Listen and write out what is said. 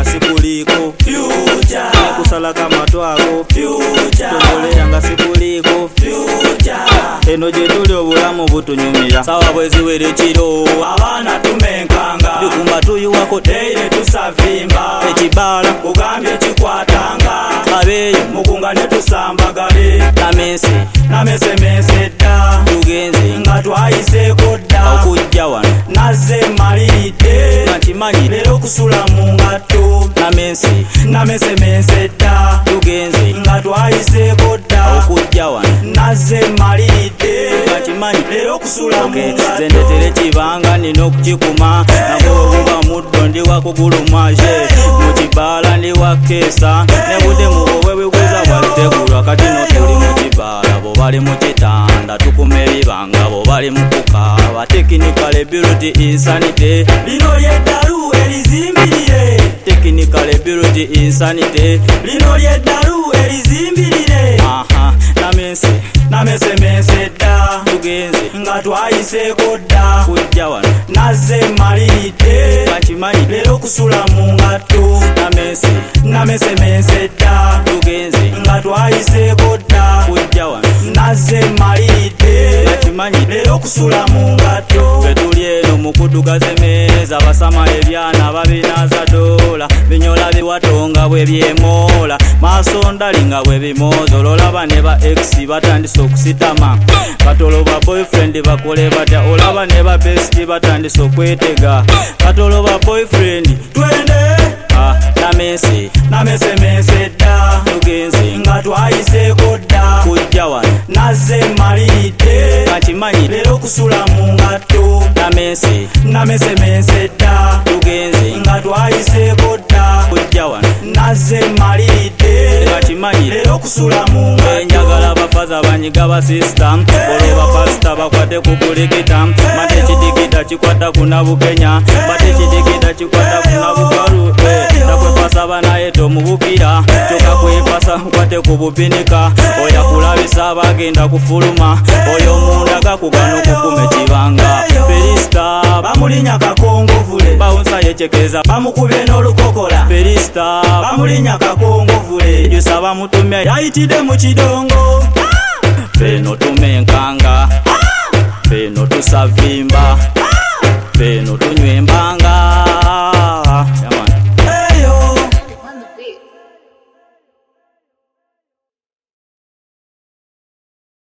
sikuliko future, kusala kama twako future, tongolera nga sikuliko future, eno gye tuli obulamu butunyumira sawa bwezi were kiro abaana tumenkanga tukumba tuyuwako teire tusavimba ekibala kugambye kikwatanga abeeyo mukunga ne tusambagale namese dda tugenze nga twayiseeko dda okujja wano nazze malidde nga kimanyi leero okusula mu ngatto namese dda tugenze nga twayiseeko dda okujja wano nazze malidde nga kimanyi leero okusula mu ngatto zendetere kibanga nina okukikuma nagwe buba muddo ndi wakugulumaje mu kibaala ndi wakeesa ne budde mu bwe bwegweza bwategulwa kati notuli mu kibaala bo bali mu kitanda tukuma ebibanga bo bali mu kukaaba technical ability insanity lino lyeddalu erizimbirire technical ability insanity lino lyeddalu erizimbirire namese dda tugenze nga twayiseeko dda kujja wano nazze malidde nga kimanyi leero okusula mu ngatto namese dda tugenze nga twayiseeko dda kujja wano nazze malidde nga kimanyi leero okusula mu ngatto fe tuli eno mukudugaza emeeza basama ebyana babinaza dola binyola biwatonga bwe byemoola maaso ndali nga bwe bimoozololaba ne ba ex batandise okusitama katolo ba boyfriend bakole batya olaba ne ba besti batandise okwetega katolo ba boyfriend twende namese dda tugenze nga twayiseeko dda kujja wano nazze malidde nga kimanyi leero okusula mu ngatto namese dda tugenze nga twayiseeko dda kujja wano nazze malidde nga kimanyi leero okusula mu ngatto njagala bafaza banyiga ba sista oloba pasita bakwate ku kulikita mate kidigida kikwata kunabukenya mate kidigida kikwata kunabukalu takwefasa naye tomubukira kyoka kwefasa kwate ku bupinika oya kulabisa bagenda kufuluma oyo munda gakugano kukume kibanga Perista bamulinya kakongovule bawunsa yechekeza bamukubye n'olukokola Perista bamulinya kakongovule jusa bamutumya yayitide mu kidongo feno tumenkanga feno tusavimba feno